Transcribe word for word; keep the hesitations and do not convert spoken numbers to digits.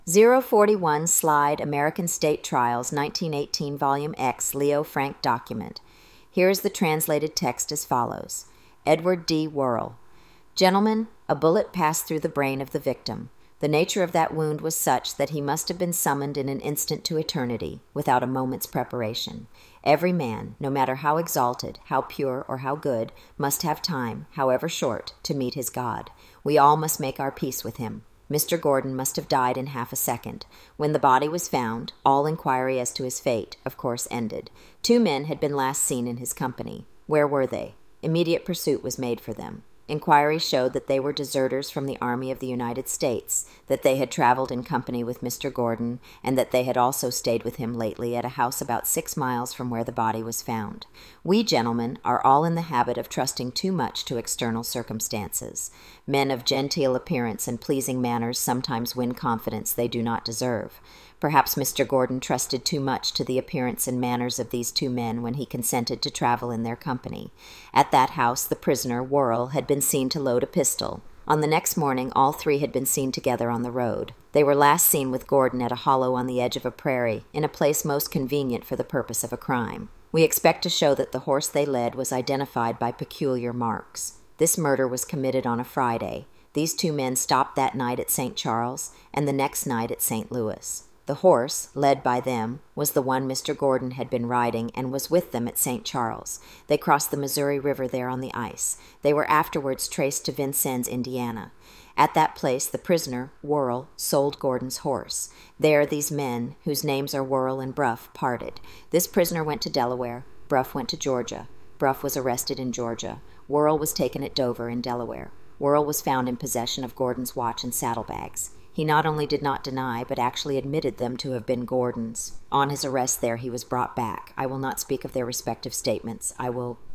zero forty-one Slide American State Trials nineteen eighteen Volume X Leo Frank Document. Here is the translated text as follows. Edward D. Worrell. Gentlemen, a bullet passed through the brain of the victim. The nature of that wound was such that he must have been summoned in an instant to eternity, without a moment's preparation. Every man, no matter how exalted, how pure, or how good, must have time, however short, to meet his God. We all must make our peace with him. Mister Gordon must have died in half a second. When the body was found, all inquiry as to his fate, of course, ended. Two men had been last seen in his company. Where were they? Immediate pursuit was made for them. Inquiry showed that they were deserters from the Army of the United States, that they had traveled in company with Mister Gordon, and that they had also stayed with him lately at a house about six miles from where the body was found. We gentlemen are all in the habit of trusting too much to external circumstances. Men of genteel appearance and pleasing manners sometimes win confidence they do not deserve. Perhaps Mister Gordon trusted too much to the appearance and manners of these two men when he consented to travel in their company. At that house the prisoner, Worrell, had been seen to load a pistol. On the next morning all three had been seen together on the road. They were last seen with Gordon at a hollow on the edge of a prairie, in a place most convenient for the purpose of a crime. We expect to show that the horse they led was identified by peculiar marks. This murder was committed on a Friday. These two men stopped that night at Saint Charles, and the next night at Saint Louis. The horse, led by them, was the one Mister Gordon had been riding and was with them at Saint Charles. They crossed the Missouri River there on the ice. They were afterwards traced to Vincennes, Indiana. At that place the prisoner, Worrell, sold Gordon's horse. There these men, whose names are Worrell and Bruff, parted. This prisoner went to Delaware. Bruff went to Georgia. Bruff was arrested in Georgia. Worrell was taken at Dover in Delaware. Worrell was found in possession of Gordon's watch and saddlebags. He not only did not deny, but actually admitted them to have been Gordon's. On his arrest there, he was brought back. I will not speak of their respective statements. I will